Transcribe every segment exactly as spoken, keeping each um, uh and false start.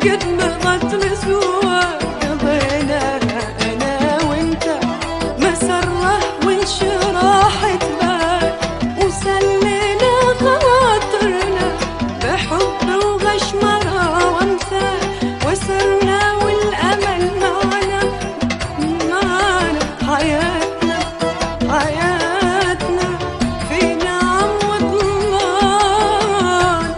قد مضت مسوى قضيناها أنا وأنت مسرة وانشراحت بال وسلينا خواطرنا بحب وغشمرة وامثال وسرنا والأمل معنا معنا حياتنا حياتنا في نعم وطلال.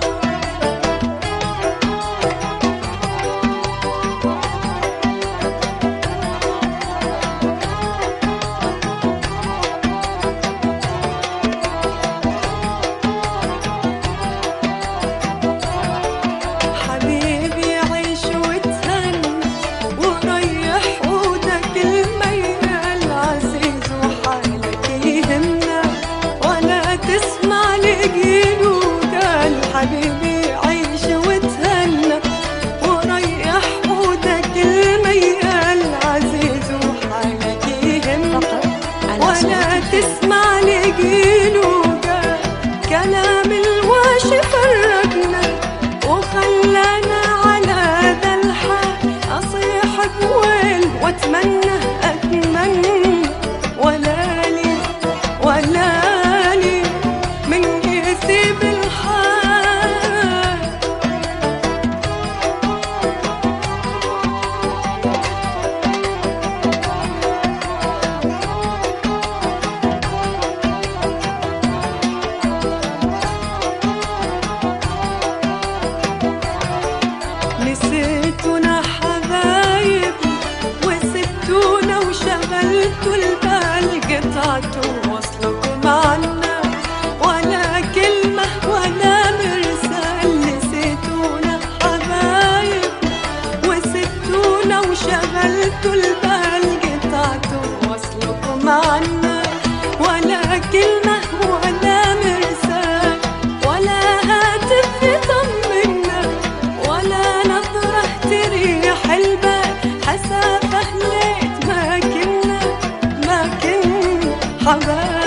حبيبي عيش وتهنى وريح عودك المية العزيز وحالك يهمنا ولا تسمع لقيله قال. حبيبي عيش وتهنى وريح عودك المية العزيز وحالك يهمنا ولا تسمع لقيله قال. كلام الواشي فرقنا وخلانا على ذا الحال أصيح بويل واتمنى أتمنى ولا لي ولا لي من يسيب الحال. نسيتونا حبايب وسبتونا وشغلتوا البال قطعتوا وصلكوا معنا ولا كلمة ولا مرسال. نسيتونا حبايب وسبتونا وشغلتوا البال قطعتوا وصلكوا معنا ولا كلمة ولا مرسال ولا هاتف يطمنا ولا نظرة تريح البال. حسافة ليت ما كنا ما كنا حبايب.